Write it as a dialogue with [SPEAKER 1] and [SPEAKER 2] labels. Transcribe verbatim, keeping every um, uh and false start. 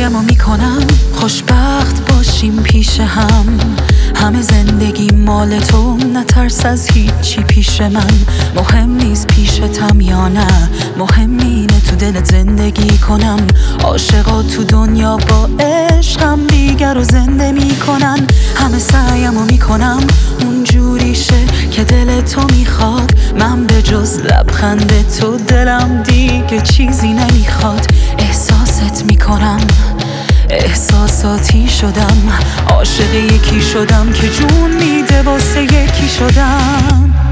[SPEAKER 1] سعیمو میکنم خوشبخت باشیم پیش هم. همه زندگی مال تو، نترس از هیچی پیش من. مهم نیست پیشتم یا نه، مهم اینه تو دلت زندگی کنم. عاشقا تو دنیا با عشقم دیگر رو زنده میکنن. همه سعیمو میکنم اونجوری شه که دل تو میخواد. من به جز لبخند تو دلم دیگه چیزی نمیخواد. احساست میکنم احساساتی شدم، عاشق یکی شدم که جون میده واسه یکی شدم.